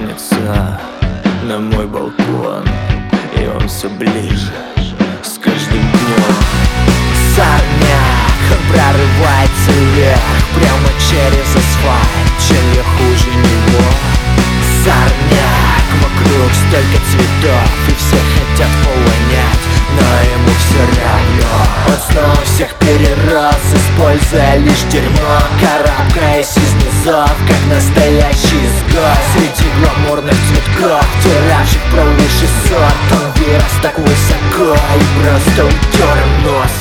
тянется на мой балкон, и он все ближе с каждым днем. Сорняк, он прорывается вверх, прямо через асфальт, чем я хуже него. Сорняк, вокруг столько цветов, и все хотят полонять, но ему все равно. Он снова всех перерос, используя лишь дерьмо, карабкаясь из низов, как настоящий изгой. Среди гламурных цветков, тиражик про высший сорт, он вырос так высоко и просто утер им нос.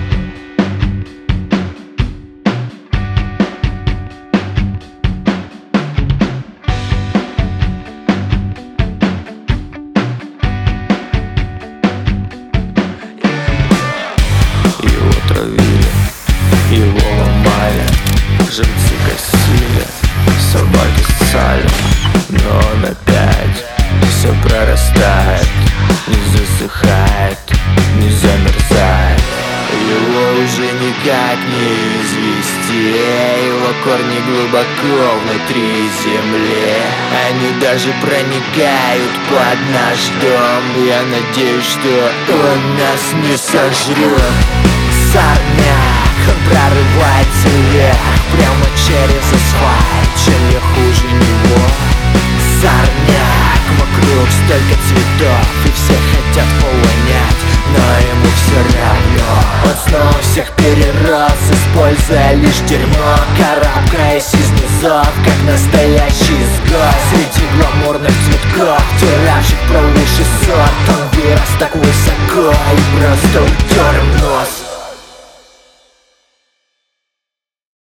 Его травили, его ломали, жильцы косили, собаки ссали, но он опять все прорастает, не засыхает, не замерзает. Его уже никак не извести, его корни глубоко внутри земли, они даже проникают под наш дом. Я надеюсь, что он нас не сожрет. Сорняк, он прорывается вверх, прямо через асфальт, чем я хуже него. Сорняк, вокруг столько цветов, и все хотят полонять, но ему все равно. Он снова всех перерос, используя лишь дерьмо, карабкаясь из низов, как настоящий изгой. Среди гламурных цветков, тиражик про высший сорт, он вырос так высоко и просто утер им нос.